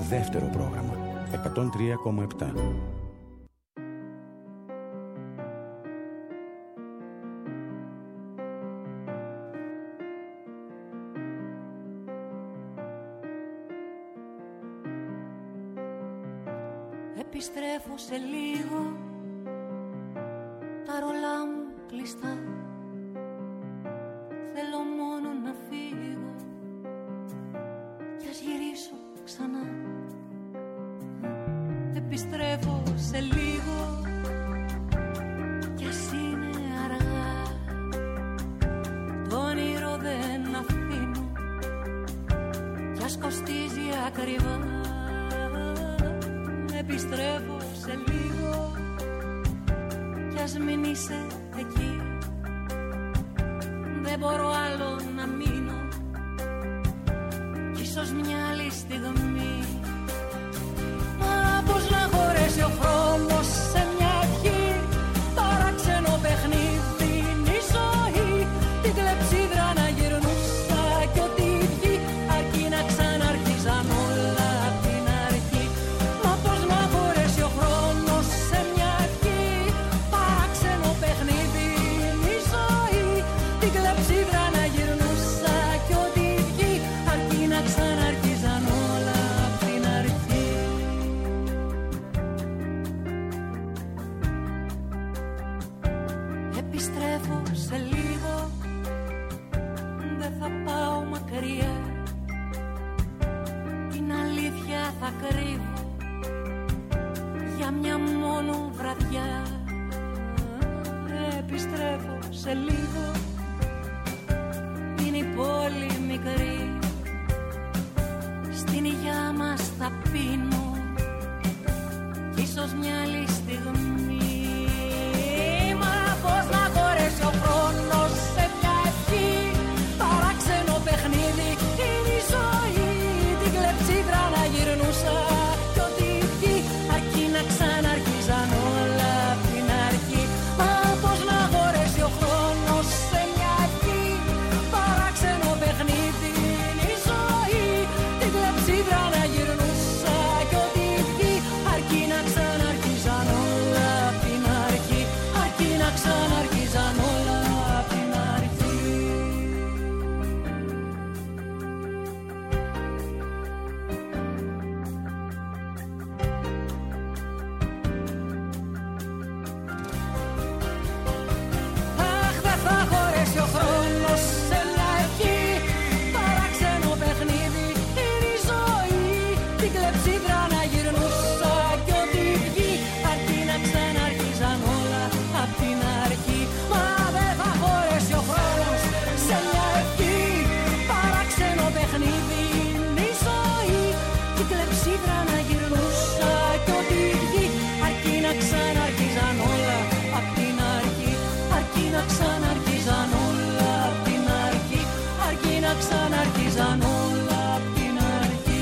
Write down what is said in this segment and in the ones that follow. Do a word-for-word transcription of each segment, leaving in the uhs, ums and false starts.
δεύτερο πρόγραμμα εκατόν τρία κόμμα επτά. Επιστρέφω σε λίγο, τα ρολά μου κλειστά. Θέλω μόνο να φύγω κι ας γυρίσω ξανά. Επιστρέφω σε λίγο κι ας είναι αργά. Το όνειρο δεν αφήνω κι ας κοστίζει ακριβά. Επιστρέφω σε λίγο κι ας μην είσαι εκεί. Δεν μπορώ άλλο να μείνω κι ίσως μια άλλη στιγμή. Μα πώς να χωρέσει ο χρόνος σε μια ευχή. Παράξενο παιχνίδι είναι η ζωή. Την κλεψίδρα να γυρνούσα κι ό,τι βγει αρκεί να ξαναρχίζαν όλα απ' την αρχή. Μα πώς να χωρέσει ο χρόνος σε μια ευχή. Παράξενο παιχνίδι είναι η ζωή. Την κλεψίδρα να γυρνούσα κι ό,τι βγει αρκεί να ξαναρχίζαν όλα απ' την αρχή. Επιστρέφω σε λίγο, δεν θα πάω μακριά. Την αλήθεια θα κρύβω για μια μόνο βραδιά. Επιστρέφω σε λίγο, είναι η πόλη μικρή. Στην υγειά μας θα πίνω κι ίσως μια άλλη στιγμή. Μα πώς να χωρέσει ο χρόνος σε μια ευχή. Παράξενο παιχνίδι είναι η ζωή. Την κλεψίδρα να γυρνούσα κι ό,τι βγει αρκεί να ξαναρχίζαν όλα απ' την αρχή. Μα πώς να χωρέσει ο χρόνος σε μια ευχή. Παράξενο παιχνίδι είναι η ζωή. Την κλεψίδρα να γυρνούσα κι ό,τι βγει αρκεί να ξαναρχίζαν όλα απ' την αρχή. Αρκεί να ξαναρχίζαν όλα απ' την αρχή. Αχ, δεν θα χωρέσει ο χρόνος σε μια ευχή. Παράξενο παιχνίδι είναι η ζωή. Την κλεψίδρα να γυρνούσα κι ό,τι βγει αρκεί να ξαναρχίζαν όλα απ' την αρχή. Μα δεν θα χωρέσει ο χρόνος σε μια ευχή. Παράξενο παιχνίδι είναι η ζωή. Την κλεψίδρα να γυρνούσα κι ό,τι βγει αρκεί να ξαναρχίζαν όλα απ' την αρχή. Αρκεί να ξαναρχίζαν όλα απ' την αρχή. Αρκεί να ξαναρχίζαν όλα απ' την αρχή.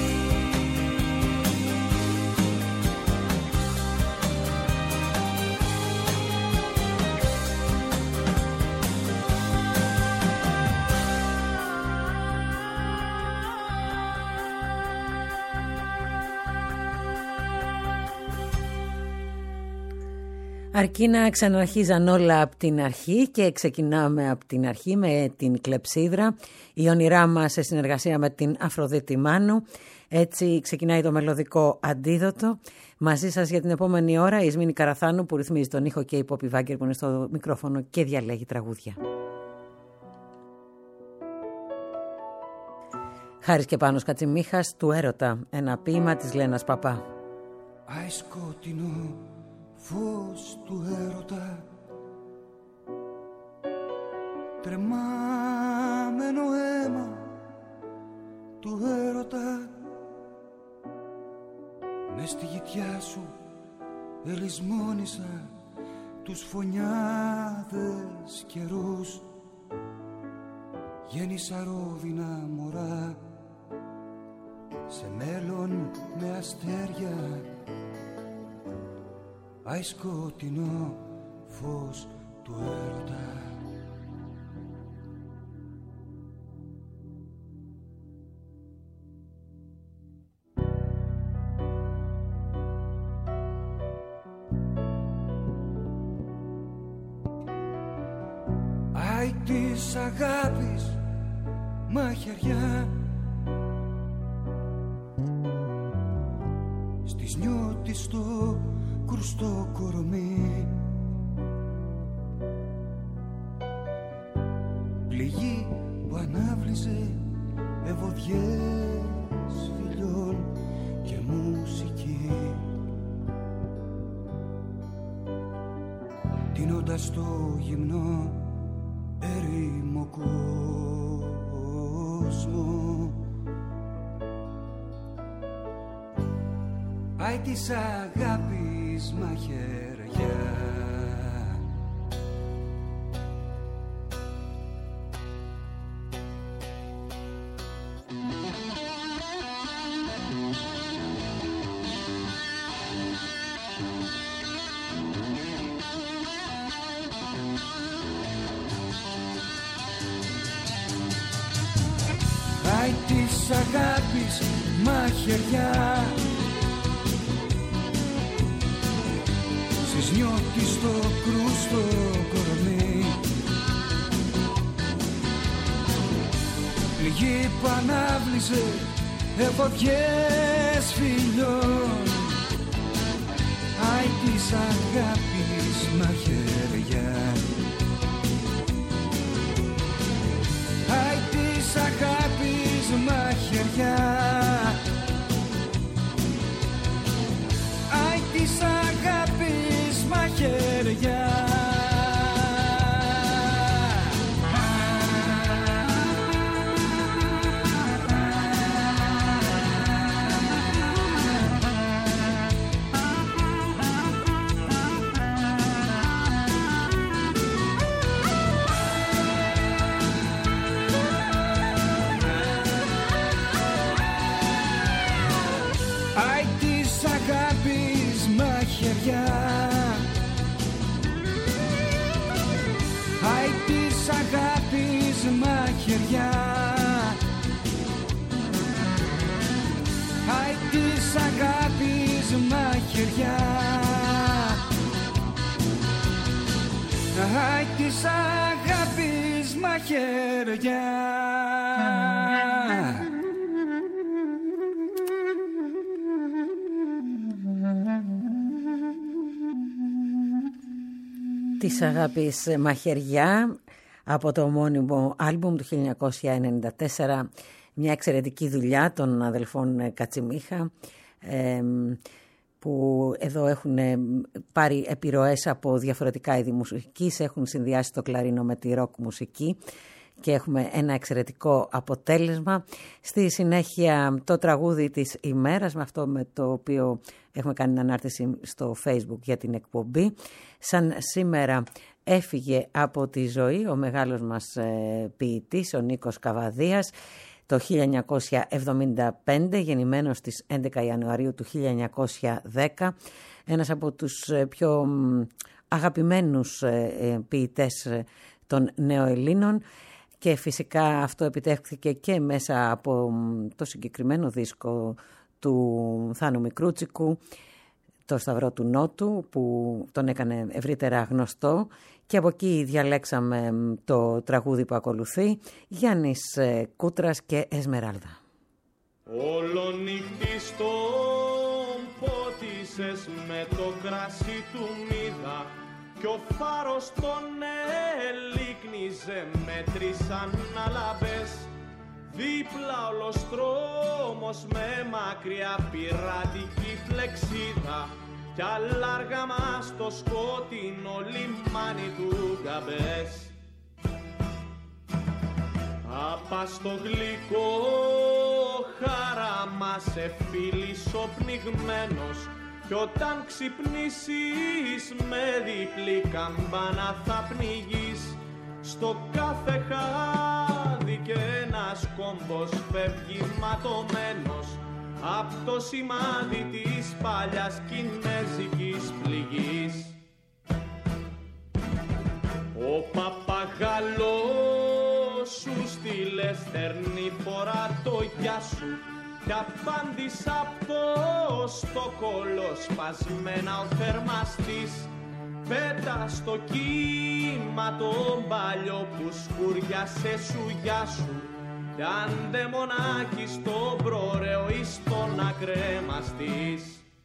Αρκεί να ξαναρχίζαν όλα από την αρχή και ξεκινάμε από την αρχή με την κλεψίδρα. Η όνειρά μας σε συνεργασία με την Αφροδίτη Μάνου. Έτσι ξεκινάει το μελωδικό αντίδοτο. Μαζί σας για την επόμενη ώρα η Ισμήνη Καραθάνου που ρυθμίζει τον ήχο και η Πόπη Βάγκερ που είναι στο μικρόφωνο και διαλέγει τραγούδια. Χάρης και Πάνος Κατσιμίχας, του Έρωτα, ένα ποίημα της Λένας Παπά. Άι σκοτεινό φως του έρωτα, τρεμάμενο αίμα του έρωτα, μες στη γητιά σου ελισμόνισα τους φωνιάδες καιρούς. Γέννησα ρόδινα μωρά σε μέλλον με αστέρια. Άι σκοτεινό φως του έρωτα. της αγάπης μαχαιριά, στις νιώτης στο κρουστό κορμί, πληγή που ανάβλυζε ευωδιές φιλιών και μουσική, τίνοντας το γυμνό ερήμο κόσμο. Άι της αγάπης μαχαιριά, άι της αγάπης μαχαιριά, στις νιώτης στο κρούστο κορμί, πληγή που ανάβλυζε εφοδιές φιλιών. Άι της αγάπης μαχαιριά, άι της αγάπης μαχαιριά, άι της αγάπης μαχαιριά. Άι της αγάπης μαχαιριά, άι της αγάπης μαχαιριά, άι της αγάπης μαχαιριά, άι της αγάπης μαχαιριά. Της αγάπης μαχαιριά από το ομώνυμο άλμπουμ του χίλια εννιακόσια ενενήντα τέσσερα, μια εξαιρετική δουλειά των αδελφών Κατσιμίχα, ε, που εδώ έχουν πάρει επιρροές από διαφορετικά είδη μουσικής, έχουν συνδυάσει το κλαρίνο με τη ροκ μουσική και έχουμε ένα εξαιρετικό αποτέλεσμα. Στη συνέχεια το τραγούδι της ημέρας, με αυτό με το οποίο έχουμε κάνει ανάρτηση στο Facebook για την εκπομπή. Σαν σήμερα έφυγε από τη ζωή ο μεγάλος μας ε, ποιητής, ο Νίκος Καβαδίας, το χίλια εννιακόσια εβδομήντα πέντε, γεννημένος στις έντεκα Ιανουαρίου του χίλια εννιακόσια δέκα, ένας από τους πιο αγαπημένους ποιητές των νεοελλήνων, και φυσικά αυτό επιτεύχθηκε και μέσα από το συγκεκριμένο δίσκο του Θάνου Μικρούτσικου, το Σταυρό του Νότου, που τον έκανε ευρύτερα γνωστό, και από εκεί διαλέξαμε το τραγούδι που ακολουθεί, Γιάννης Κούτρας και Εσμεράλδα. Ολονύχτη στον πότισες με το κρασί του μύδα κι ο φάρος τον ελίκνιζε με τρεις αναλαμπές. Δίπλα όλος δρόμος με μακριά πειρατική φλεξίδα κι αλλάργαμα στο σκότεινο λιμάνι του Γκαμπές. Απά στο γλυκό χάραμα σε φίλης ο πνιγμένος κι όταν ξυπνήσεις με διπλή καμπάνα θα πνιγείς. Στο κάθε χάδι και ένας κόμπος φεύγει ματωμένος απ' το σημάδι της παλιάς κινέζικης πληγής. Ο παπαγαλός σου στείλε στερνή φορά το γεια σου κι απάντησα απ' το στόκολο σπασμένα ο θερμαστής. πέτα στο κύμα τον παλιό που σκούριασε σου γεια σου. Κι αν δε μονάχη στον πρόρεο ή στον ακρέμαστης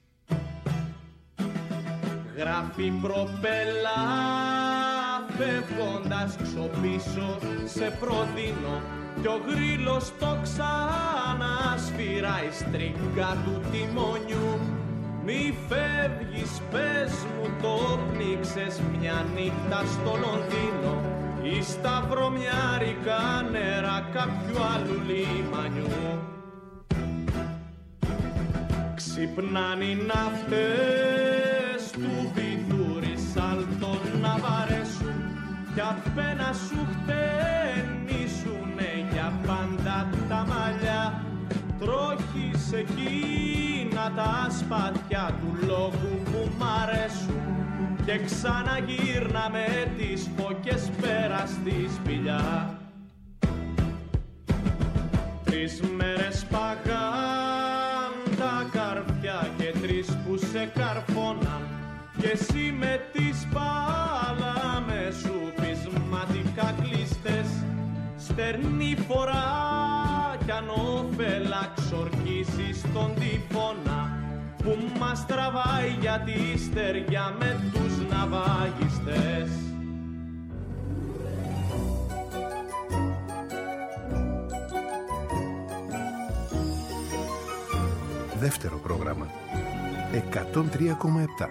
γράφει προπέλα φεύγοντας ξοπίσω σε προδίνω κι ο γρίλος το ξανασφυράει στρίγκα του τιμονιού. Μη φεύγεις, πες μου το πνίξες μια νύχτα στο Λονδίνο ή στα βρωμιάρικα νερά κάποιου άλλου λιμανιού. Ξυπνάνε οι ναύτες του βιδούρι σάλτων να βαρέσουν κι απένα σου χτενίσουνε για πάντα τα μαλλιά. Τρόχεις εκείνα τα σπαθιά του λόγου που μ' αρέσουν και ξαναγύρνα με τις φώκες πέρα στη σπηλιά. Τρεις μέρες παγάν τα καρφιά και τρεις που σε καρφώναν κι εσύ με τις πάλαμες σου πεισματικά κλείστες. Στερνή φορά κι ανώφελα ξορκίσεις τον τυφώνα που μας τραβάει για τη στεριά με τους ναυαγιστές. Δεύτερο πρόγραμμα εκατόν τρία κόμμα επτά.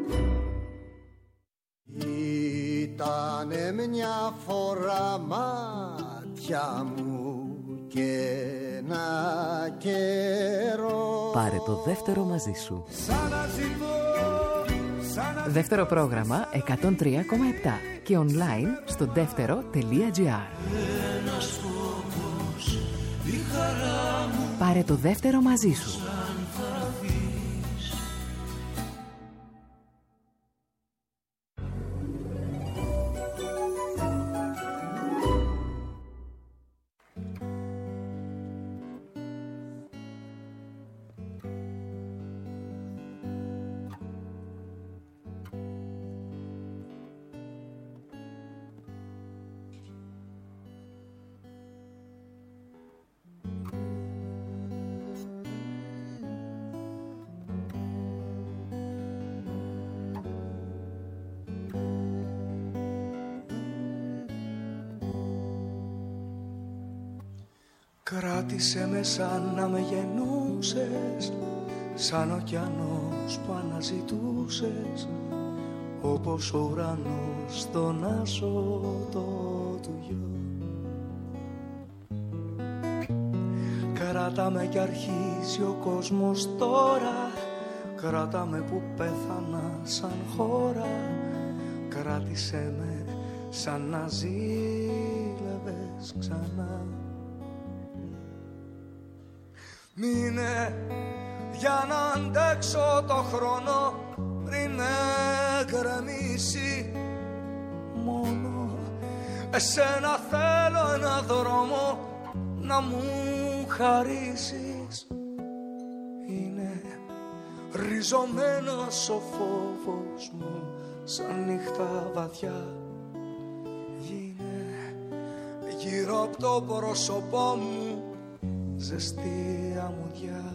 Ήτανε μια φορά μάτια μου και ένα καιρό. Πάρε το δεύτερο μαζί σου. Δεύτερο πρόγραμμα εκατόν τρία κόμμα επτά και online στο δεύτερο τελεία τζι άρ. Πάρε το δεύτερο μαζί σου. Κράτησε με σαν να με γεννούσες, σαν ωκεανός που αναζητούσες, όπως ο ουρανός στον άσωτο του γιο. Κράτα με κι αρχίζει ο κόσμος τώρα, κράτα με που πέθανα σαν χώρα, κράτησε με σαν να ζήλευες ξανά. Μείνε για να αντέξω το χρόνο πριν με γκρεμίσει. Μόνο εσένα θέλω ένα δρόμο να μου χαρίσεις. Είναι ριζωμένος ο φόβος μου σαν νύχτα βαθιά. Γίνε γύρω από το πρόσωπό μου ζεστή αμμουδιά.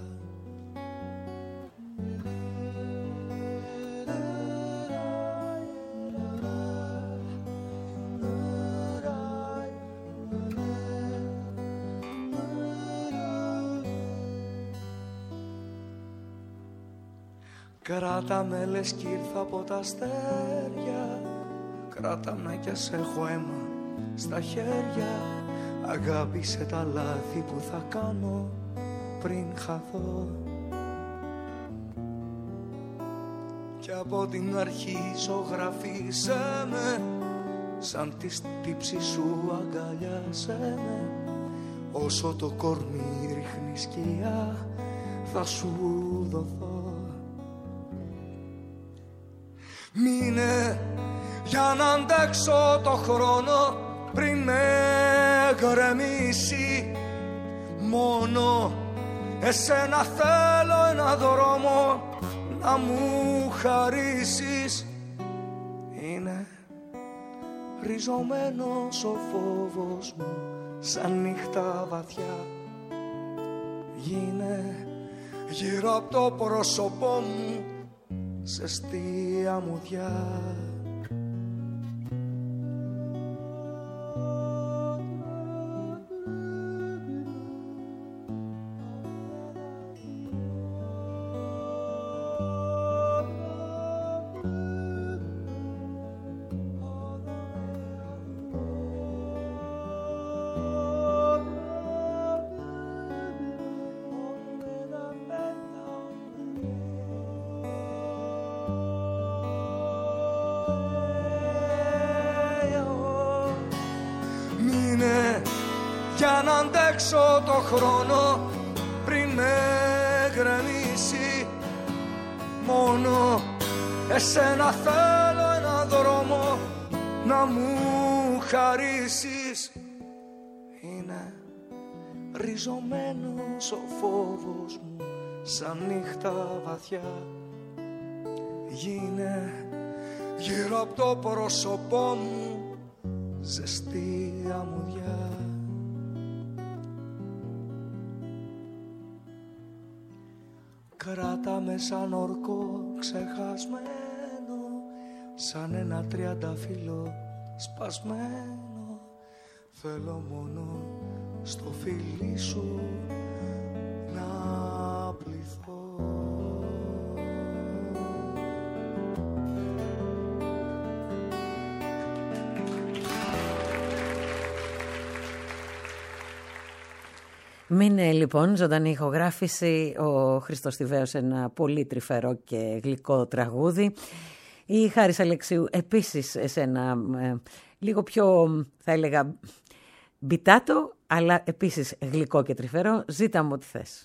Κράτα με λες κι ήρθα από τα αστέρια, κράτα με κι ας έχω αίμα στα χέρια. Αγάπησε τα λάθη που θα κάνω πριν χαθώ. Κι από την αρχή ζωγραφίσέ με, σαν τη στύψη σου αγκαλιάσέ με. Όσο το κορμί ρίχνει σκιά θα σου δοθώ. Μείνε για να αντέξω το χρόνο πριν με γκρεμίσει. Μόνο εσένα θέλω ένα δρόμο να μου χαρίσεις. Είναι ριζωμένος ο φόβος μου σαν νύχτα βαθιά. Γίνε γύρω από το πρόσωπό μου ζεστή αμμουδιά. Για να αντέξω το χρόνο πριν με γκρεμίσει. Μόνο εσένα θέλω ένα δρόμο να μου χαρίσεις. Είναι ριζωμένος ο φόβος μου σαν νύχτα βαθιά. Γίνε γύρω από το πρόσωπό μου ζεστή αμμουδιά. Κράτα με σαν ορκό ξεχασμένο, σαν ένα τριανταφύλλο σπασμένο. Θέλω μόνο στο φίλι σου να πληθώ. Μείνε λοιπόν ζωντανή ηχογράφηση, ο Χρήστος Θηβαίος ένα πολύ τρυφερό και γλυκό τραγούδι. Η Χάρης Αλεξίου επίσης σε ένα ε, λίγο πιο θα έλεγα μπιτάτο, αλλά επίσης γλυκό και τρυφερό. Ζήτα μου ό,τι θες.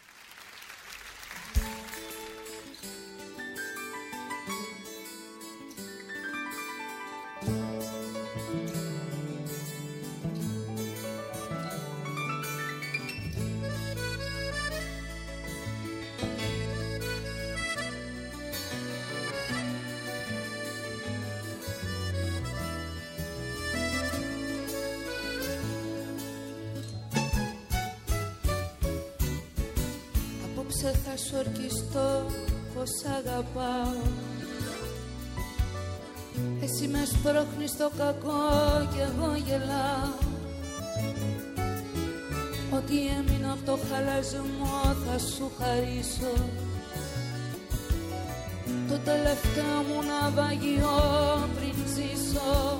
Θα σου ορκιστώ πως αγαπάω. Εσύ με σπρώχνεις στο κακό κι εγώ γελάω. Ό,τι έμεινα από το χαλασμό θα σου χαρίσω. Το τελευταίο μου ναυαγιό πριν ζήσω.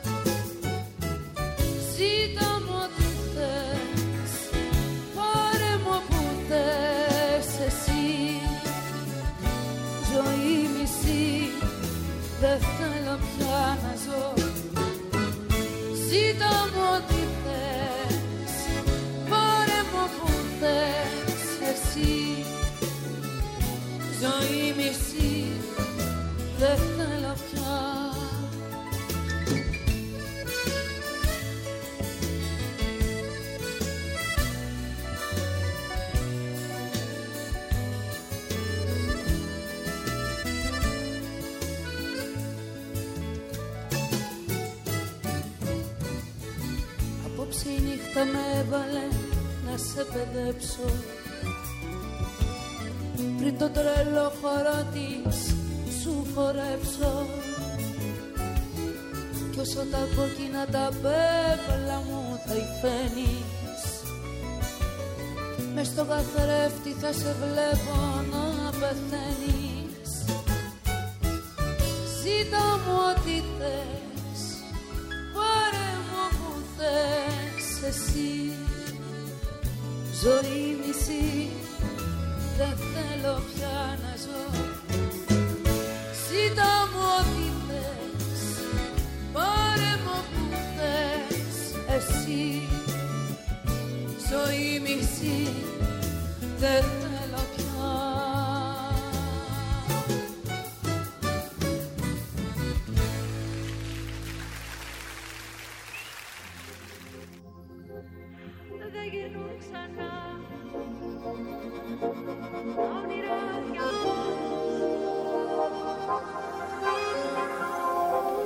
Ζήτα μου ό,τι θες, πάρε μου που θες εσύ. Ζωή μισή, δεν θέλω πια να ζω. Ζήτα μου ό,τι θες, πάρε μου που θες εσύ. Ζωή μισή, δεν θέλω πια. Απόψε η νύχτα με έβαλε να σε παιδέψω. Πριν το τρελό χορό της σου χορέψω. Κι όσο τα κόκκινα τα πέπλα μου θα υφαίνεις, μες στο καθρέφτη θα σε βλέπω να πεθαίνεις. Ζήτα μου ό,τι θες, πάρε μου που θες εσύ. Ζωή μισή, δεν θέλω πια να ζω. Ζήτα μου ό,τι θες, πάρε μου που θες εσύ. Ζωή μισή, δεν θέλω πια. Δεν γυρνούν ξανά όνειρα δυο.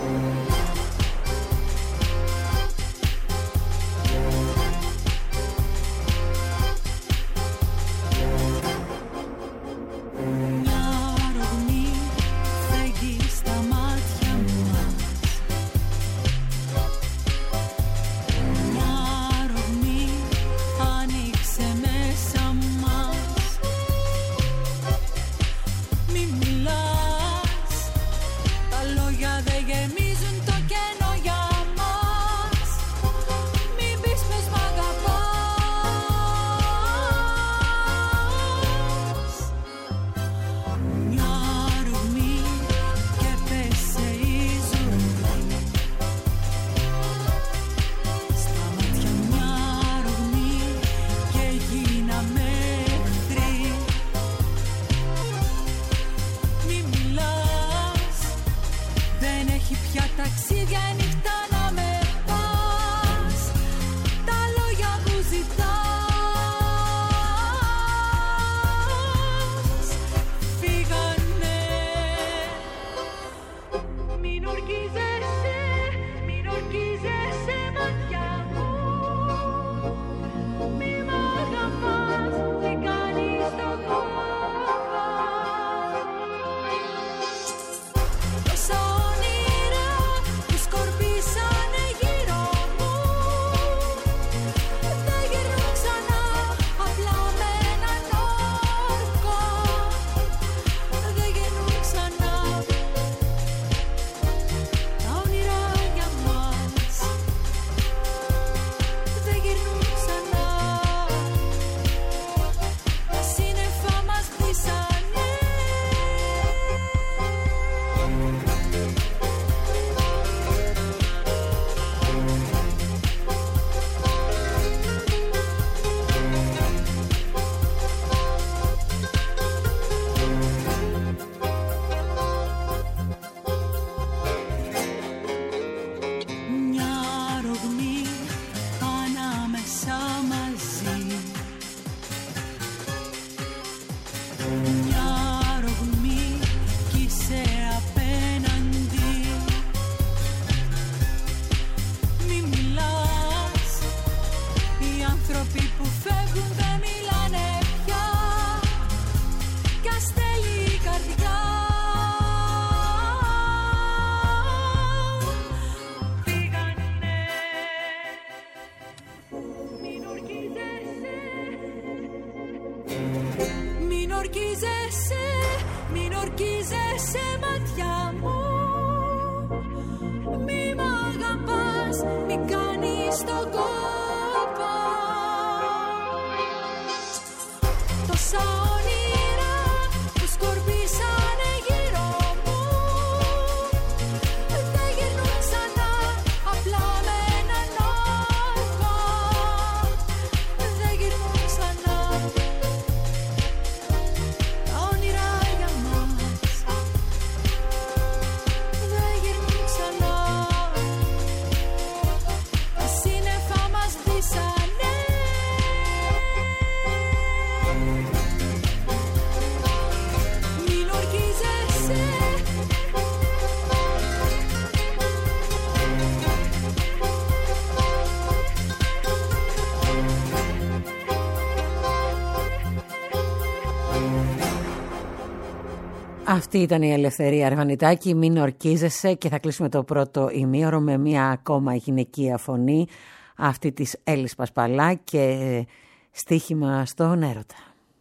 Αυτή ήταν η Ελευθερία Αρβανιτάκη, μην ορκίζεσαι, και θα κλείσουμε το πρώτο ημίωρο με μια ακόμα γυναικεία φωνή, αυτή της Έλλης Πασπαλά, και στίχημα στον έρωτα.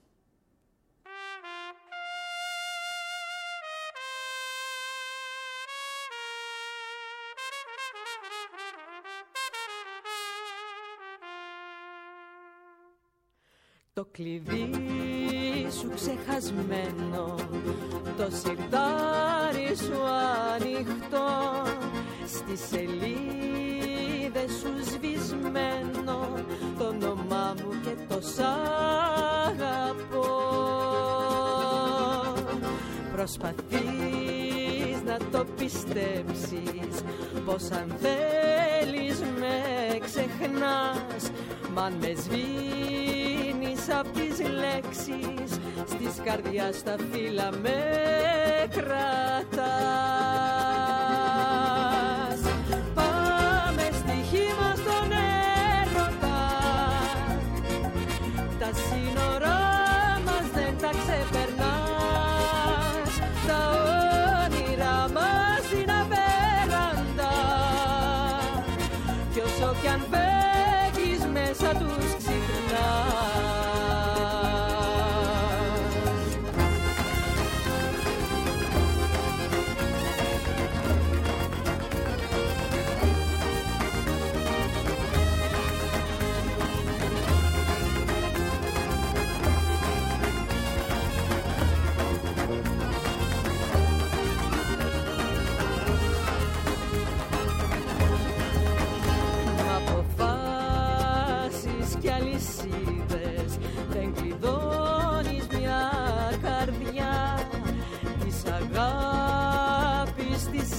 Το κλειδί σου ξεχασμένο, το σιρτάρι σου ανοιχτό, στις σελίδες σου σβησμένο, το όνομά μου και το σ' αγαπώ. Προσπαθείς να το πιστέψεις, πως αν θέλεις με ξεχνάς, μ' αν με σβήνεις απ' τις λέξεις, στις καρδιάς τα φύλλα με κρατάς.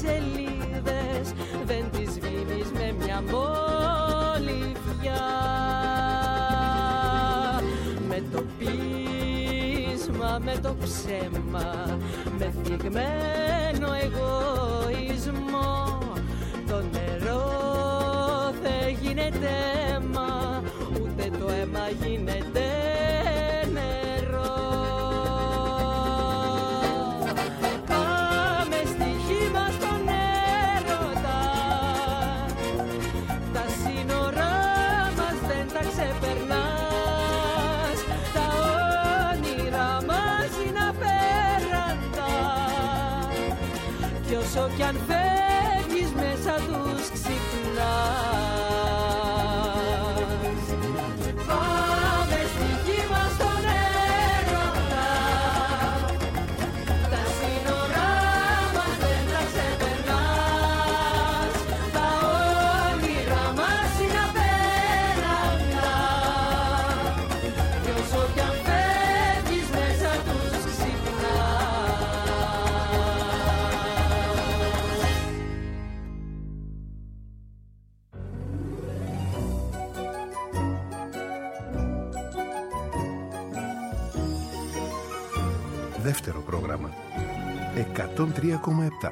σελίδες δεν τις σβήνεις με μια μολυβιά. Με το πείσμα, με το ψέμα, με θυγμένο εγωισμό, το νερό δεν γίνεται αίμα, ούτε το αίμα γίνεται νερό. Πάμε στη χήμα στον έρωτα, τα σύνορά μας δεν τα ξεπερνάς, τα όνειρά μας είναι απέραντα, κι όσο κι αν φεύγεις μέσα τους ξυπνάς. Πάμε στη γη μας στον έρωτα, τα σύνορά μας δεν τα ξεπερνάς, τα όνειρά μας είναι απέραντα, κι όσο κι αν φεύγεις μέσα τους ξυπνάς. Δεύτερο πρόγραμμα. εκατόν τρία κόμμα επτά.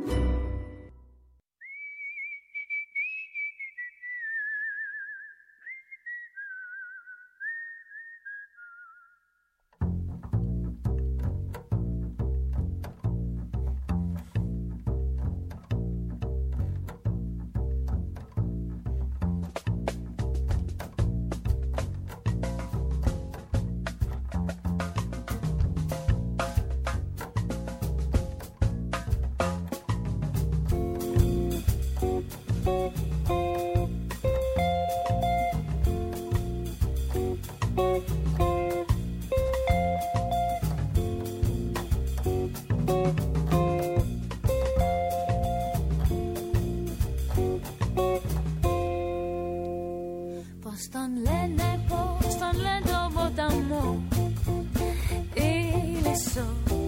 Πώς τον λένε, πώς τον λένε το ποταμό, Ήλισσο,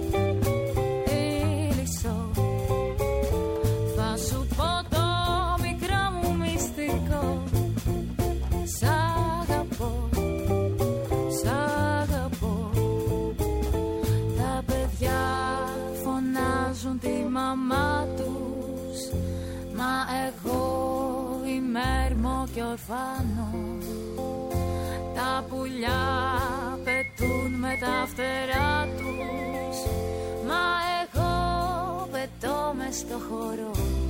Ήλισσο. Θα σου πω το μικρό μου μυστικό, σ' αγαπώ, σ' αγαπώ. Τα παιδιά φωνάζουν τη μαμά τους, μα εγώ είμαι έρμο και ορφάνος. Τα πουλιά πετούν με τα φτερά τους, μα εγώ πετώ μες στο χώρο.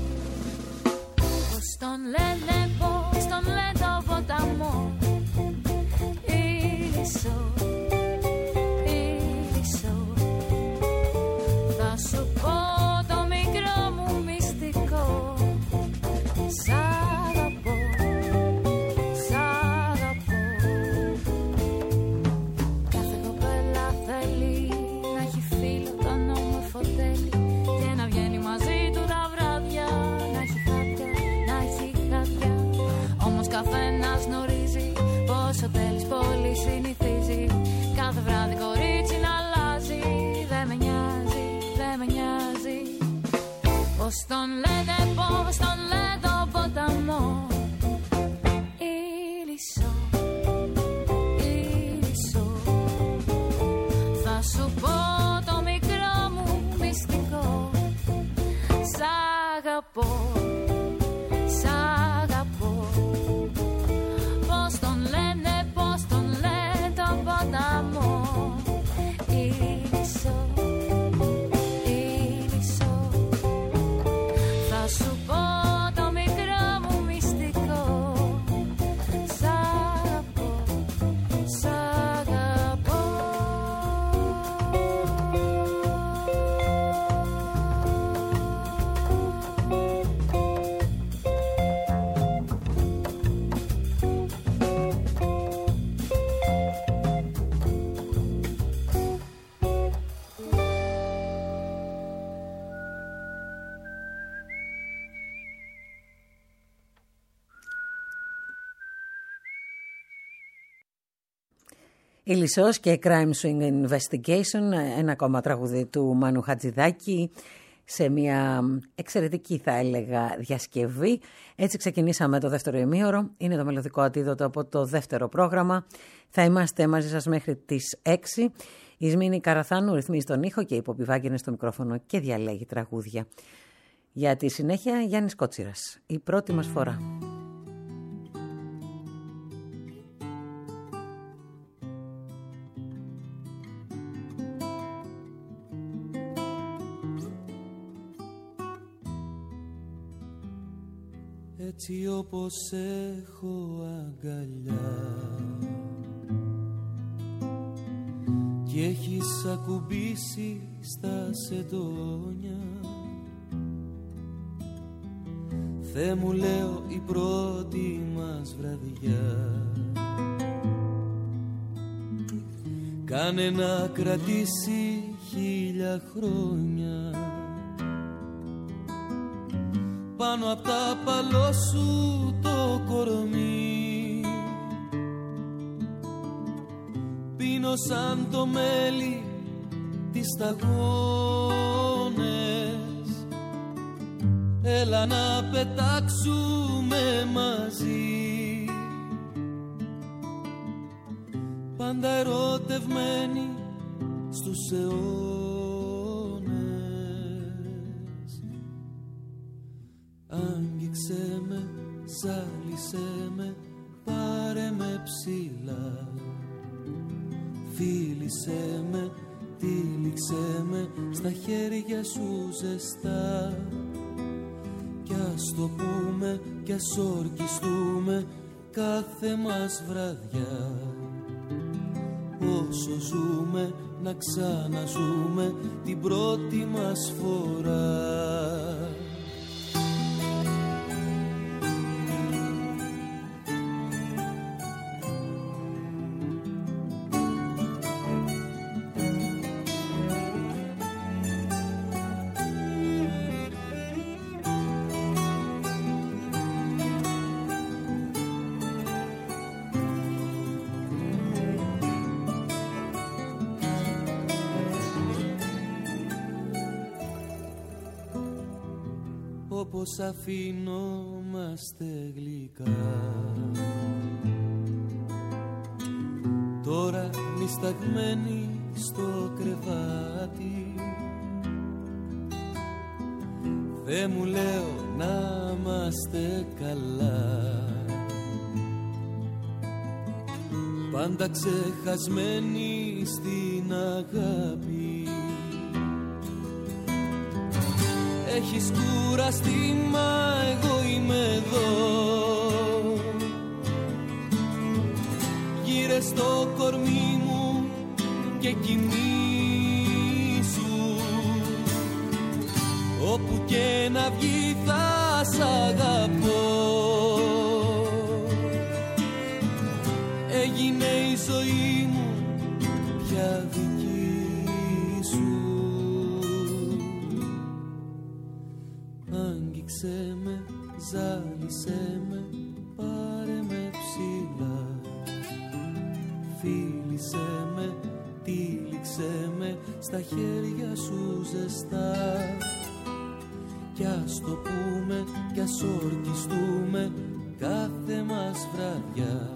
Πώς τον λένε, πώς τον λένε το ποταμό, Ήλισσο, Ήλισσο. Θα σου πω το μικρό μου μυστικό, σ' αγαπώ, σ' αγαπώ. Κάθε κοπέλα θέλει να έχει φίλο τον όμορφο τέλει και να βγαίνει μαζί του τα βράδια, να έχει χάτια, να έχει χάτια. Όμως καθένας γνωρίζει πως ο τέλης πολύ συνηθίζει. Κάθε βράδυ κορίτσι να αλλάζει, δεν με νοιάζει, δεν με νοιάζει. Πώς τον λένε, πώς τον λένε το ποταμό, Ήλισσο, Ήλισσο. Θα σου πω το μικρό μου μυστικό, σ' αγαπώ, σ' αγαπώ. Πώς τον λένε, πώς τον λένε το ποταμό, Ήλισσο, Ήλισσο. Θα σου πω το μικρό μου μυστικό, σ' αγαπώ, σ' αγαπώ. Ήλισσος και Crime Swing Investigation, ένα ακόμα τραγούδι του Μάνου Χατζηδάκη. σε μια εξαιρετική, θα έλεγα, διασκευή. Έτσι ξεκινήσαμε το δεύτερο ημίωρο. Είναι το μελωδικό αντίδοτο από το δεύτερο πρόγραμμα. Θα είμαστε μαζί σας μέχρι τις έξι. Η Σμήνη Καραθάνου ρυθμίζει τον ήχο και η Ποπή Βάγκενε στο μικρόφωνο και διαλέγει τραγούδια. Για τη συνέχεια, Γιάννης Κότσιρας. Η πρώτη μας φορά. Έτσι όπως έχω αγκαλιά κι έχεις ακουμπήσει στα σεντόνια, Θεέ μου, λέω, η πρώτη μας βραδιά κάνε να κρατήσει χίλια χρόνια. Πάνω απ' τα παλό σου το κορμί πίνω σαν το μέλι τις σταγόνες. Έλα να πετάξουμε μαζί, πάντα ερωτευμένοι στους αιώνες. Άγγιξέ με, ζάλισέ με, πάρε με ψηλά. Φίλησέ με, τύλιξέ με, στα χέρια σου ζεστά. Κι ας το πούμε, κι ας ορκιστούμε κάθε μας βραδιά. Όσο ζούμε, να ξαναζούμε την πρώτη μας φορά. Όπως αφήνομαστε γλυκά, τώρα νησταγμένοι στο κρεβάτι. Θεέ μου, λέω, να είμαστε καλά, πάντα ξεχασμένοι στην αγάπη. Έχεις κουραστεί, μα εγώ είμαι εδώ. Γύρε στο κορμί μου και κοιμήσου, όπου και να βγει θα σ' αγαπώ. Έγινε η ζωή μου πια δική σου. Άγγιξέ με, ζάλισέ με, πάρε με ψηλά. Φίλησέ με, τύλιξέ με, στα χέρια σου ζεστά. Κι ας το πούμε, κι ας ορκιστούμε κάθε μας βραδιά.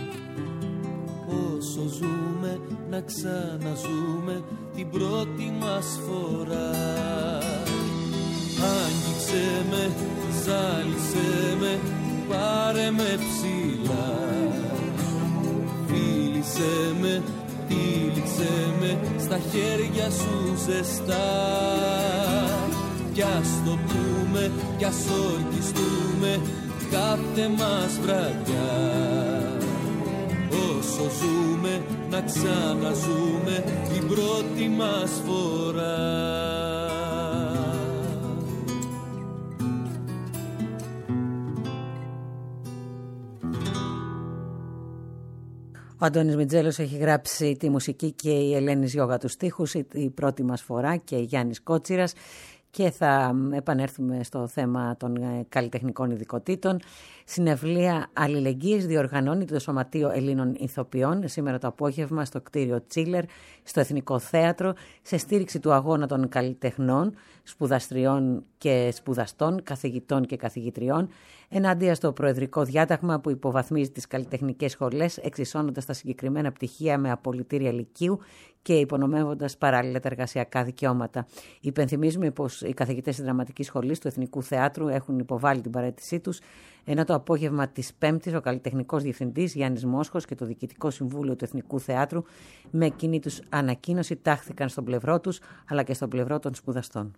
Όσο ζούμε, να ξαναζούμε την πρώτη μας φορά. Άγγιξέ με, ζάλισέ με, πάρε με ψηλά. Φίλησέ με, τύλιξέ με, στα χέρια σου ζεστά. Κι ας το πούμε, κι ας ορκιστούμε κάθε μας βραδιά. Όσο ζούμε, να ξαναζούμε την πρώτη μας φορά. Ο Αντώνης Μιτζέλος έχει γράψει τη μουσική και η Ελένης Γιώγα τους στίχους, η πρώτη μας φορά, και Γιάννης Κότσιρας. και θα επανέλθουμε στο θέμα των καλλιτεχνικών ειδικοτήτων. Συνευλία αλληλεγγύης διοργανώνει το Σωματείο Ελλήνων Ηθοποιών σήμερα το απόγευμα στο κτίριο Τσίλερ, στο Εθνικό Θέατρο, σε στήριξη του αγώνα των καλλιτεχνών, σπουδαστριών και σπουδαστών, καθηγητών και καθηγητριών, ενάντια στο προεδρικό διάταγμα που υποβαθμίζει τις καλλιτεχνικές σχολές, εξισώνοντας τα συγκεκριμένα πτυχία με απολυτήρια λυκείου και υπονομεύοντας παράλληλα τα εργασιακά δικαιώματα. Υπενθυμίζουμε πως οι καθηγητές της Δραματικής Σχολής του Εθνικού Θεάτρου έχουν υποβάλει την παραίτησή τους, ενώ το απόγευμα της Πέμπτης ο καλλιτεχνικός διευθυντής Γιάννης Μόσχος και το Διοικητικό Συμβούλιο του Εθνικού Θεάτρου με εκείνη τους ανακοίνωση τάχθηκαν στον πλευρό τους αλλά και στον πλευρό των σπουδαστών.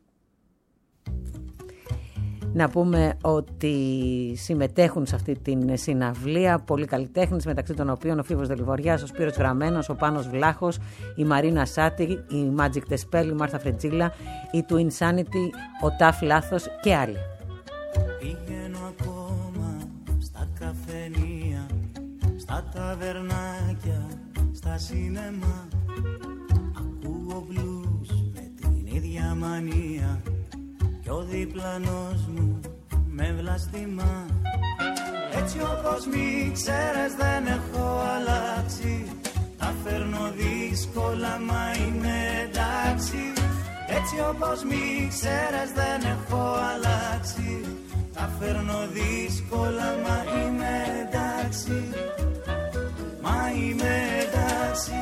Να πούμε ότι συμμετέχουν σε αυτή την συναυλία πολλοί καλλιτέχνες, μεταξύ των οποίων ο Φίβος Δελιβοριάς, ο Σπύρος Γραμμένος, ο Πάνος Βλάχος, η Μαρίνα Σάτη, η Magic Tespel, η Μάρθα Φρετζίλα, η Του Insanity, ο Ταφ Λάθος και άλλοι. Πηγαίνω ακόμα στα καφενεία, στα ταβερνάκια, στα σίνεμα. Ακούω μπλούς με την ίδια μανία κι ο διπλανός μου με βλαστημά. Έτσι όπως μη ξέρες δεν έχω αλλάξει, τα φέρνω δύσκολα μα είμαι εντάξει. Έτσι όπως μη ξέρες δεν έχω αλλάξει, τα φέρνω δύσκολα μα είμαι εντάξει. Μα είμαι εντάξει.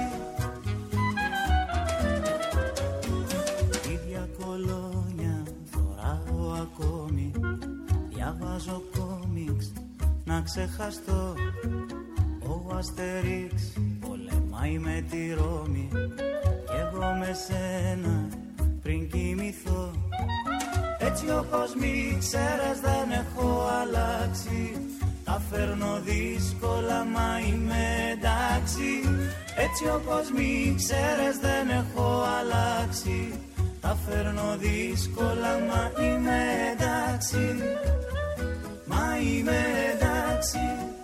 Ίδια κολόνια φοράω ακόμη, διαβάζω κόμιξ να ξεχαστώ. Ο Αστερίξ πολεμάει με τη Ρώμη κι εγώ με σένα πριν κοιμηθώ. Έτσι όπως μη ξέρες δεν έχω αλλάξει, τα φέρνω δύσκολα μα είμαι εντάξει. Έτσι όπως μη ξέρες δεν έχω αλλάξει, τα φέρνω δύσκολα μα είμαι εντάξει. Μα είμαι εντάξει.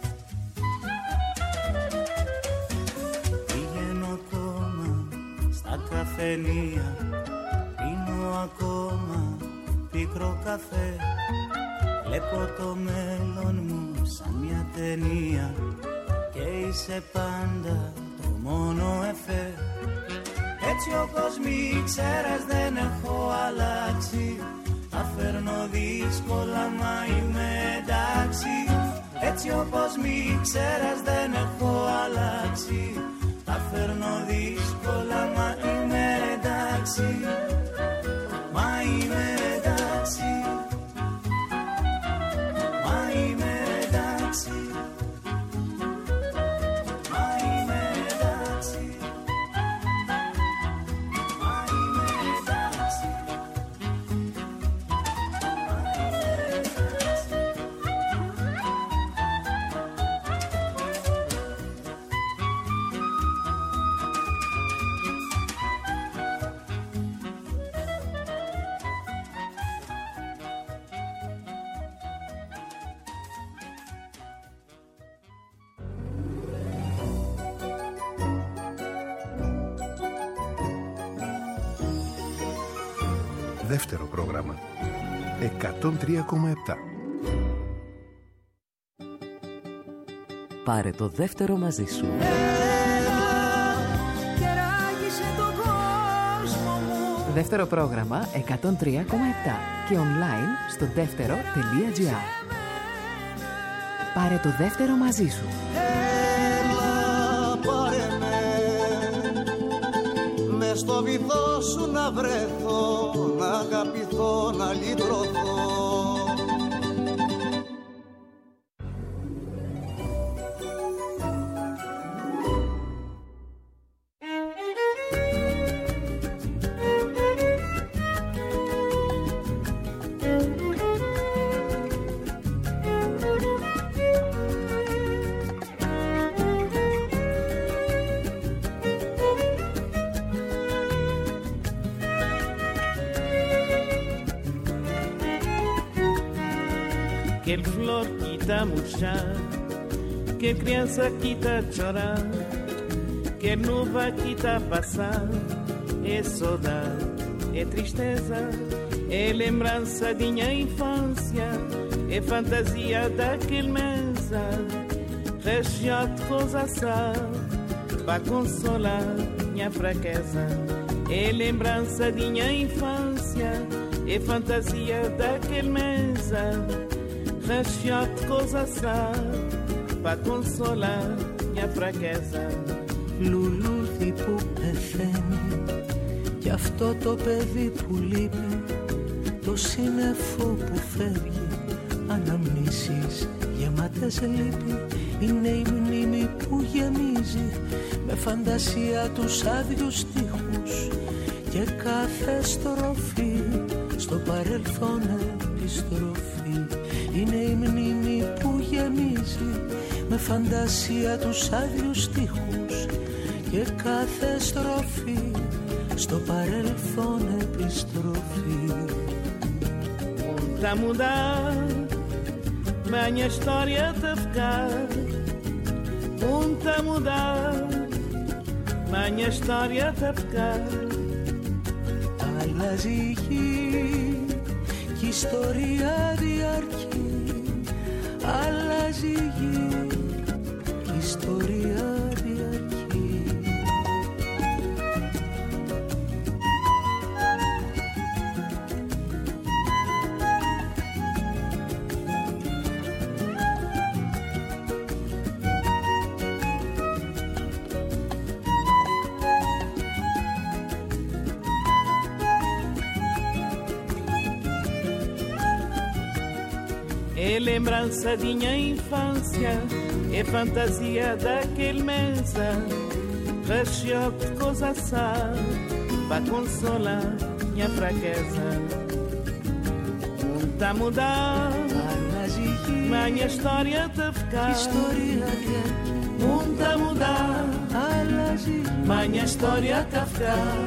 Πηγαίνω ακόμα στα καφενεία, πίνω ακόμα πικρό καφέ. Βλέπω το μέλλον μου σαν μια ταινία και είσαι πάντα το μόνο εφέ. Έτσι όπως μη ξέρες δεν έχω αλλάξει, τα φέρνω δύσκολα μα είμαι εντάξει. Έτσι όπως μη ξέρες δεν έχω αλλάξει, τα φέρνω δύσκολα μα είμαι εντάξει. Μα είμαι εντάξει. Μα είμαι εντάξει. Μα είμαι εντάξει. Μα είμαι εντάξει. Δεύτερο πρόγραμμα. εκατόν τρία κόμμα επτά. Πάρε το δεύτερο μαζί σου. Δεύτερο πρόγραμμα εκατόν τρία κόμμα επτά και online στο δεύτερο τελεία gr. Πάρε το δεύτερο μαζί σου. Έλα, πάρε με, μες στο βυθό σου να βρεθώ, να αγαπηθώ, να λυτρωθώ. Quer flor que tá murchar, quer criança que tá chorar, quer nuvem que tá passar, é saudade, é tristeza, é lembrança de minha infância, é fantasia daquele mesa, recheado de coisa só, para consolar minha fraqueza. É lembrança de minha infância, é fantasia daquele mesa, recheado de coisa só, para consolar minha fraqueza. Λουλούδι που πεθαίνει κι αυτό το παιδί που λείπει, το σύννεφο που φεύγει, αναμνήσεις γεμάτες λύπη. Είναι η μνήμη που γεμίζει με φαντασία τους άδειους τοίχους και κάθε στροφή στο παρελθόν επιστροφή. Είναι η μνήμη που γεμίζει με φαντασία τους άδειους τοίχους και κάθε στροφή στο παρελθόν επιστροφή. Tá mudar, minha história tá ficar. Um tá mudar, minha história tá ficar. Αλλάζει η γη κι η ιστορία διαρκεί. Αλλάζει η γη κι η ιστορία διαρκεί. É lembrança de minha infância, é fantasia daquele mesa, recheado de coisa só, para consolar minha fraqueza. Tá mudar, minha história tá ficar. Tá mudar, minha história tá ficar.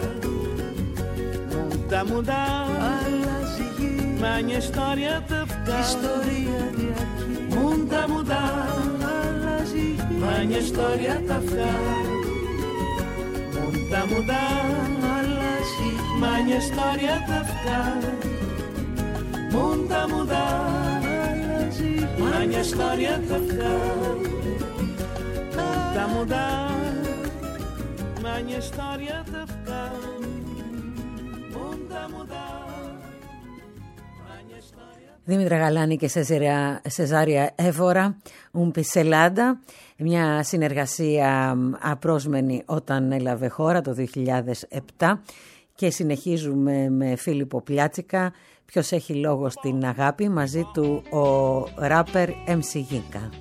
Tá mudar, minha história tá ficar. Mundo a mudar, minha história tá ficar. Mundo a mudar, minha história tá ficar. Mundo a mudar, minha história tá ficar. Mundo a mudar, minha história tá ficar. Mundo a mudar. Δήμητρα Γαλάνη και Σεζάρια Εύωρα, Un Pixelada, μια συνεργασία απρόσμενη όταν έλαβε χώρα το δύο χιλιάδες επτά και συνεχίζουμε με Φίλιππο Πλιάτσικα, ποιος έχει λόγο στην αγάπη, μαζί του ο ράπερ εμ σι Ginka.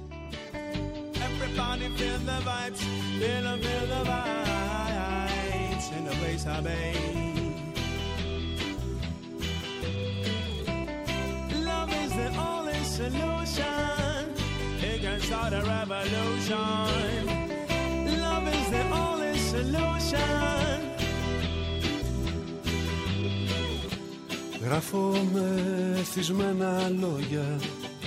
Solution, it can start a revolution. Love is the only solution. Γράφω με εθισμένα λόγια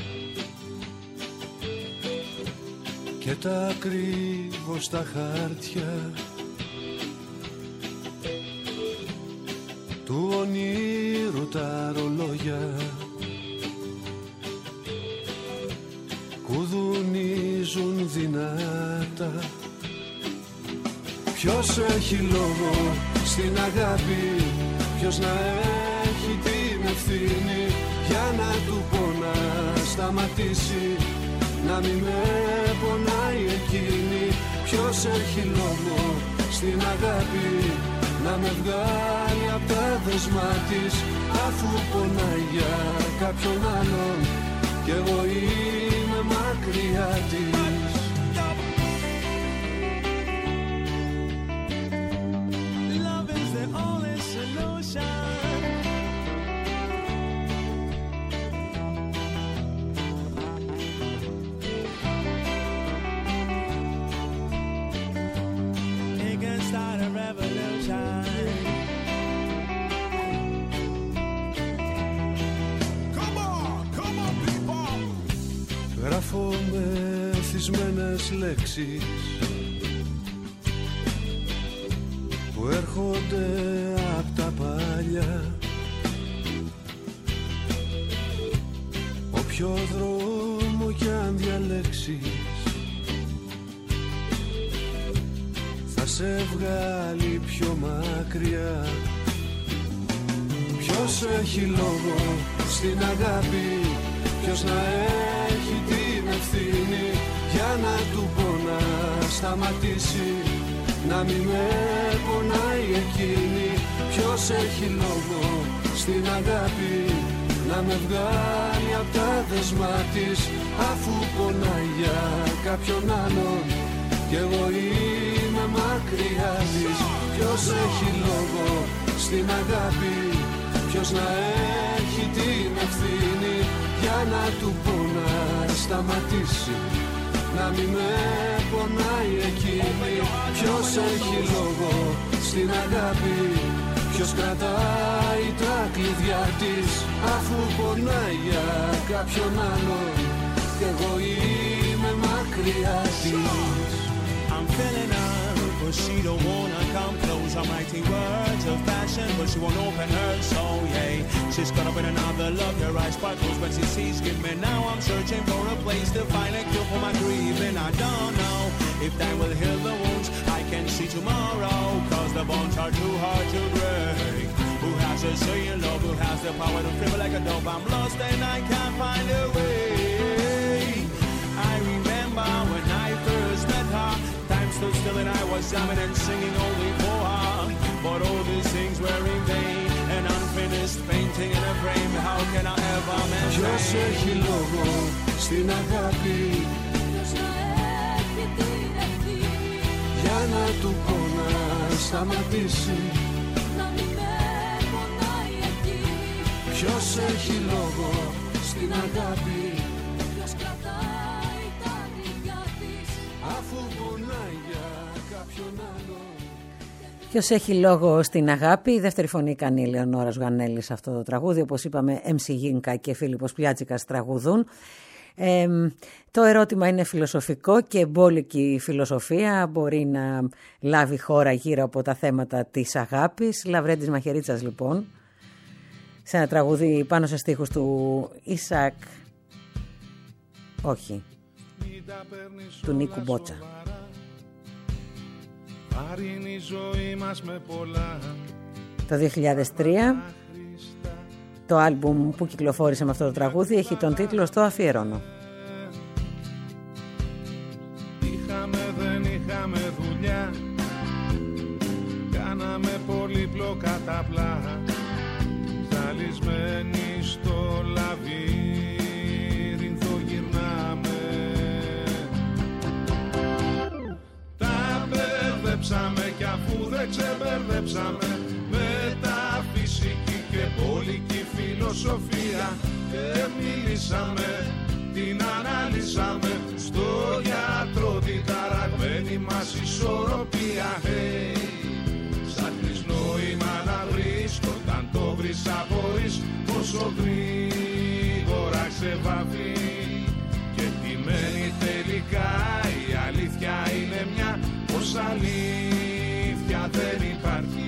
και τα κρύβω στα χάρτια του ονείρου τα ρολόγια. Κουδουνίζουν δυνατά. Ποιος έχει λόγο στην αγάπη, ποιος να έχει την ευθύνη για να του πω να σταματήσει, να μην με πονάει εκείνη. Ποιος έχει λόγο στην αγάπη να με βγάλει απ' τα δεσμά της, αφού πονάει για κάποιον άλλον κι εγώ είμαι μακριά της. Love is the only solution. It can start a revolution. Come on, come on people. Γράφω με θυσμένες λέξεις που έρχονται απ' τα παλιά Ποιο δρόμο κι αν διαλέξεις θα σε βγάλει πιο μακριά. Ποιος έχει λόγο στην αγάπη, ποιος να έχει την ευθύνη για να του πω να σταματήσει, να μην με πονάει εκείνη. Ποιος έχει λόγο στην αγάπη να με βγάλει απ' τα δεσμά της, αφού πονάει για κάποιον άλλον κι εγώ είμαι μακριά της. Ποιος έχει λόγο στην αγάπη, ποιος να έχει την ευθύνη για να του πω να σταματήσει, να μην με πονάει εκείνη. Ποιος έχει λόγο στην αγάπη, ποιος κρατάει τα κλειδιά της, αφού πονάει για κάποιον άλλον κι εγώ είμαι μακριά της. I'm feeling her, but she don't wanna come close. I'm writing words of passion, but she won't open her soul, yeah. She's caught up in another love, her eyes sparkles when she sees me. Now I'm searching for a place to find a cure for my grieving. I don't know if time will heal the wounds I can see tomorrow, cause the bones are too hard to break. Who has a say in love, who has the power to flip like a dope? I'm lost and I can't find a way. I remember when I first met her, time stood still and I was jamming and singing only for her. But all these things were in vain, an unfinished painting in a frame. How can I ever maintain? Ποιος έχει λόγο στην αγάπη, Ποιος να έχει την ευθύνη για να του πω να σταματήσει, να μην με πονάει εκείνη. ποιος έχει λόγο στην αγάπη, Ποιος κρατάει τα κλειδιά της, αφού πονάει για κάποιον άλλο. Ποιος έχει λόγο στην αγάπη. Η δεύτερη φωνή κάνει η Λεωνόρα Ζουγανέλη σε αυτό το τραγούδι. Όπως είπαμε, εμ σι Γίνκα και Φίλιππος Πλιάτσικας τραγουδούν. Ε, το ερώτημα είναι φιλοσοφικό και μπόλικη φιλοσοφία μπορεί να λάβει χώρα γύρω από τα θέματα της αγάπης. Λαβρέντης Μαχαιρίτσας λοιπόν, σε ένα τραγούδι πάνω σε στίχους του Ισακ, όχι, του Νίκου Μπότσα. Βαρύνει η ζωή μας με πολλά. Το δύο χιλιάδες τρία το άλμπουμ που κυκλοφόρησε με αυτό το τραγούδι έχει τον τίτλο «Στο αφιερώνω». Είχαμε, δεν είχαμε δουλειά, κάναμε πολύπλοκα τα πλά, ζαλισμένοι στο λαβύρινθο γυρνάμε. Τα μπερδέψαμε κι αφού δεν ξεμπερδέψαμε, μεταφυσική και πολική φιλοσοφία, και μιλήσαμε, την αναλύσαμε, στο γιατρό την ταραγμένη μας ισορροπία. Hey, ψάχνεις νόημα να βρεις, όταν το βρεις απορείς πόσο γρήγορα ξεβαφεί, και τι μένει τελικά, η αλήθεια είναι μια, πως αλήθεια δεν υπάρχει.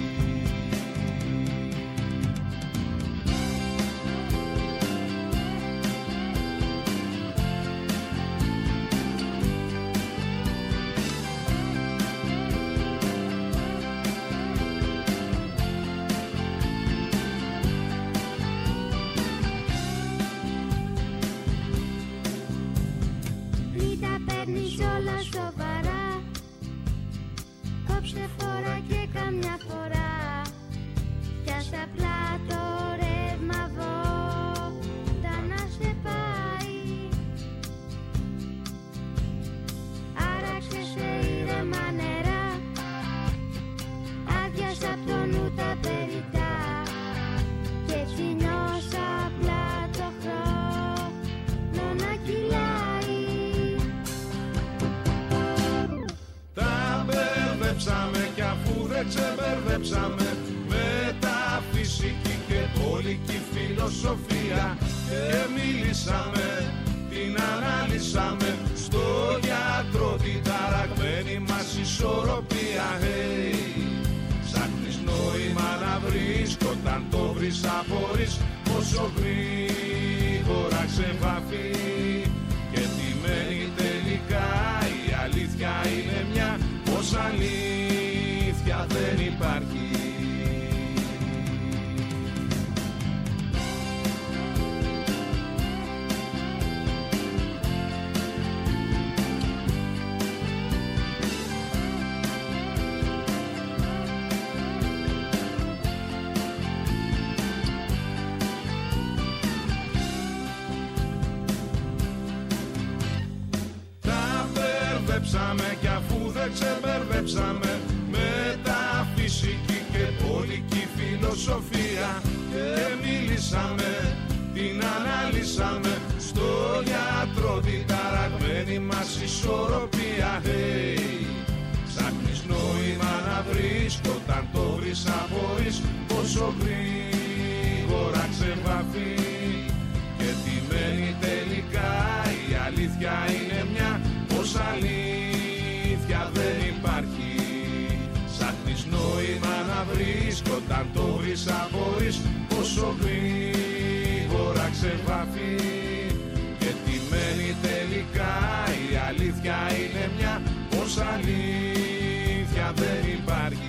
Κόψε φορά και καμιά φορά, κι ας απλά το ρεύμα βότα να σε πάει. Άραξε σε ήρεμα νερά, άδειασα απ' το νου τα περιτά, και έτσι νιώσα απλά το χρόνο να κυλάει. Μπερδέψαμε κι αφού δεν ξεμπερδέψαμε, μεταφυσική και πολική φιλοσοφία, και μιλήσαμε, την αναλύσαμε, στο γιατρό την ταραγμένη μας ισορροπία. Hey, ψάχνεις νόημα να βρεις, κι όταν το βρεις απορείς πόσο γρήγορα ξεβάφει. Και τι μένει τελικά, η αλήθεια είναι μια, πως αλήθεια δεν υπάρχει. Κι αφού δεν ξεμπερδέψαμε, μεταφυσική και πολική φιλοσοφία, και μιλήσαμε, την αναλύσαμε, στο γιατρό την ταραγμένη μας ισορροπία. Hey, ψάχνεις νόημα να βρεις, κι όταν το βρεις απορείς πόσο γρήγορα ξεβάφει. Και τι μένει τελικά, η αλήθεια είναι μια, πως αλήθεια δεν υπάρχει. Ψάχνεις νόημα να βρεις, κι όταν το βρεις απορείς πόσο γρήγορα ξεβάφει. Και τι μένει τελικά, η αλήθεια είναι μια, πως αλήθεια δεν υπάρχει.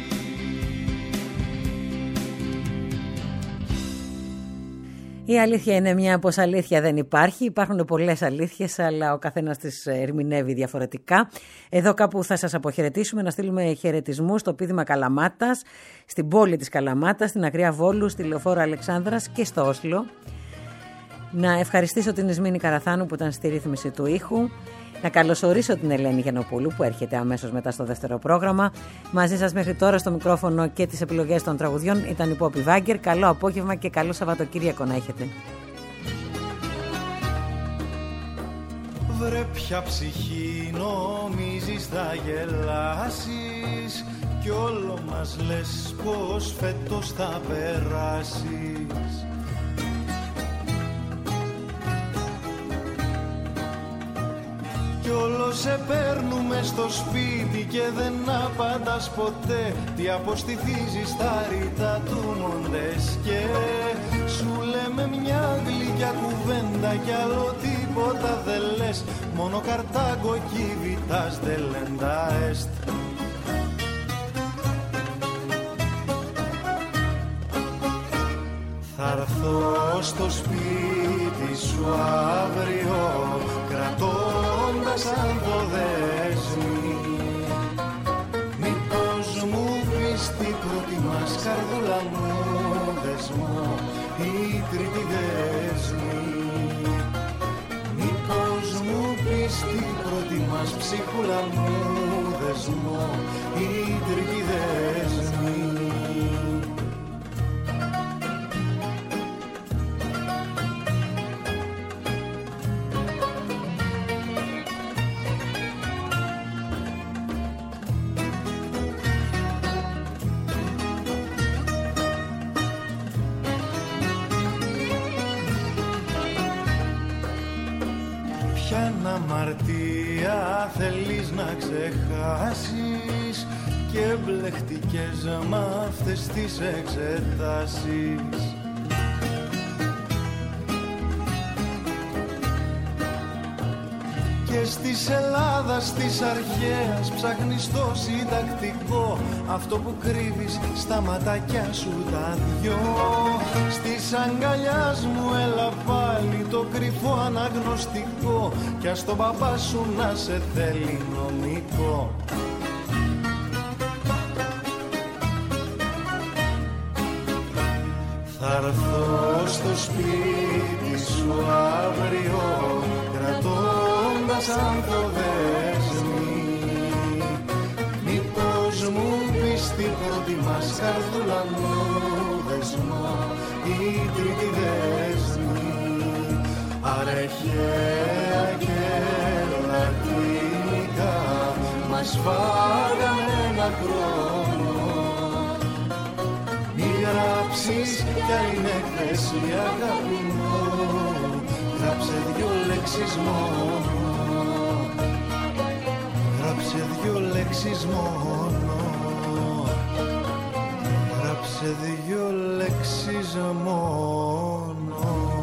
Η αλήθεια είναι μια, πως αλήθεια δεν υπάρχει. Υπάρχουν πολλές αλήθειες, αλλά ο καθένας τις ερμηνεύει διαφορετικά. Εδώ κάπου θα σας αποχαιρετήσουμε, να στείλουμε χαιρετισμούς στο πείδημα Καλαμάτας, στην πόλη της Καλαμάτας, στην Ακραία Βόλου, στη Λεωφόρο Αλεξάνδρας και στο Όσλο. Να ευχαριστήσω την Ισμήνη Καραθάνου που ήταν στη ρύθμιση του ήχου. Να καλωσορίσω την Ελένη Γιαννοπούλου που έρχεται αμέσως μετά στο δεύτερο πρόγραμμα. Μαζί σας μέχρι τώρα στο μικρόφωνο και τις επιλογές των τραγουδιών ήταν η Πόπη Βάγκερ. Καλό απόγευμα και καλό Σαββατοκύριακο να έχετε. Βρε ποια ψυχή νομίζεις θα γελάσεις, κι όλο μας λες πως φέτος θα περάσεις. Κι όλο σε παίρνουμε στο σπίτι και δεν απαντάς ποτέ. Τι αποστηθίζεις τα ρήτα του Μοντεσκέ. Σου λέμε μια γλυκιά κουβέντα κι άλλο τίποτα δεν λες. Μόνο Καρτάγκο κύβητας δεν λέντα εστ. Θa'ρθω στο σπίτι σου αύριο, κρατώντας ανθοδέσμη. Μήπως μου πεις τι προτιμάς, καρδούλα μου, δεσμό ή τρίτη δέσμη. Μήπως μου πεις τι προτιμάς, ψυχούλα μου, δεσμό ή τρίτη δέσμη. Αμαρτία θέλεις να ξεχάσεις και μπλεχτικές μ' αυτές τις εξετάσεις. Και στις Ελλάδας της αρχαίας ψάχνεις το συντακτικό, αυτό που κρύβεις στα ματάκια σου τα δυο. Στις αγκαλιάς μου έλα πάλι το κρυφό αναγνωστικό, κι ας τον παπά σου να σε θέλει νομικό. Θa'ρθω στο σπίτι σου αύριο, κρατώντας ανθοδέσμη. Μήπως μου πεις τι προτιμάς, καρδούλα μου, δεσμό ή τρίτη δέσμη. Αρεχαία και λατινικά μας φάγανε ένα χρόνο. Μη γράψεις κι άλλη έκθεση, αγάπη μου, γράψε δυο λέξεις μόνο. Γράψε δυο λέξεις μόνο. Γράψε δυο λέξεις μόνο.